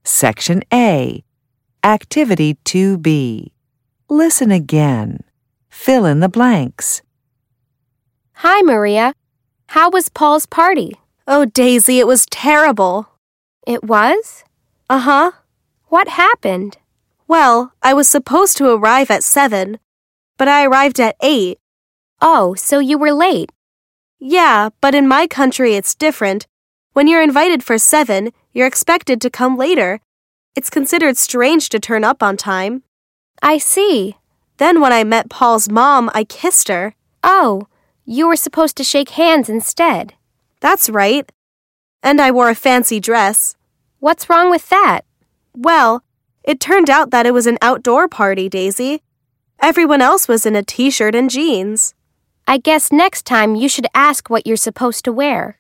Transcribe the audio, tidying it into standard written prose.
Section A. Activity 2B. Listen again. Fill in the blanks. Hi, Maria. How was Paul's party? Oh, Daisy, it was terrible. It was? Uh-huh. What happened? Well, I was supposed to arrive at 7, but I arrived at 8. Oh, so you were late. Yeah, but in my country it's different. When you're invited for 7, you're expected to come later. It's considered strange to turn up on time. I see. Then when I met Paul's mom, I kissed her. Oh, you were supposed to shake hands instead. That's right. And I wore a fancy dress. What's wrong with that? Well, it turned out that it was an outdoor party, Daisy. Everyone else was in a t-shirt and jeans. I guess next time you should ask what you're supposed to wear.